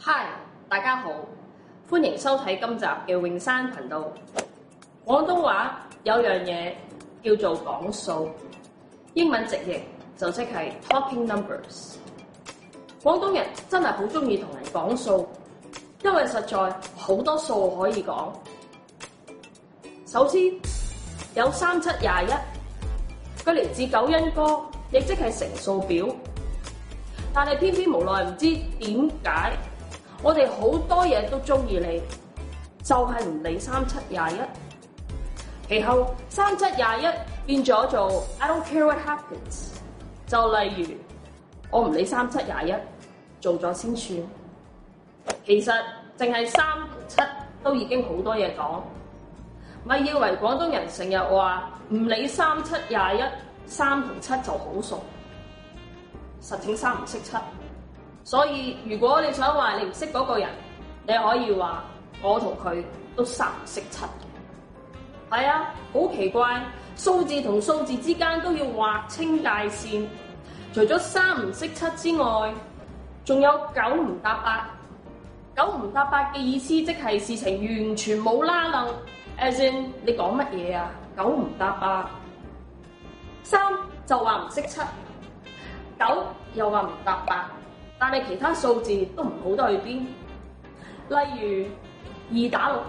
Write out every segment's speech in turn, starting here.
Hi， 大家好，歡迎收睇今集嘅泳山頻道。廣東話有樣嘢叫做講數，英文直譯就即係 talking numbers。廣東人真係好中意同人講數，因為實在好多數可以講。首先有37、21，佢嚟自九因歌，亦即係乘數表。但係偏偏無奈唔知點解，我哋好多嘢都中意理，就係唔理37、21。其後37、21變咗做 I don't care what happens， 就例如我唔理37、21，做咗先算。其實淨係3同7都已經好多嘢講，咪以為廣東人成日話唔理37、21，3同7就好熟。實情3唔識7，所以如果你想話你唔識嗰個人，你可以話我同佢都3唔識7。係啊，好奇怪，數字同數字之間都要劃清界線。除咗3唔識7之外，仲有9唔搭8。9唔搭8嘅意思即係事情完全冇拉楞 ，as in 你講乜嘢啊？9唔搭8。3就話唔識7。9又話唔搭8，但係其他數字都唔好得去邊。例如2打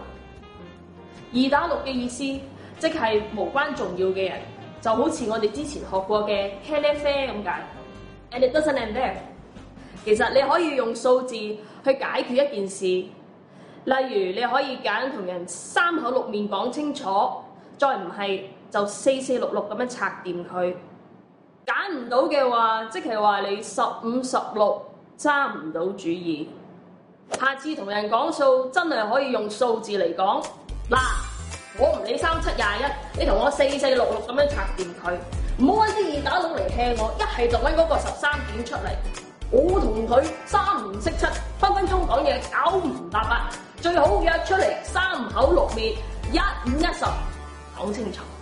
6，2打6嘅意思即係無關重要嘅人，就好似我哋之前學過嘅茄喱啡咁解。And it doesn't end there。其實你可以用數字去解決一件事，例如你可以揀同人3口6面講清楚，再唔係就4466咁樣拆掂佢。揀唔到嘅話，即係話你15、16揸唔到主意。下次同人講數真係可以用數字嚟講。嗱，我唔理37、21，你同我4466咁樣拆掂佢，唔好揾啲2打6嚟輕我，一係就揾嗰個13點出嚟。我同佢3唔識7，分分鐘講嘢9唔搭8，最好約出嚟3口6面，1、5、10講清楚。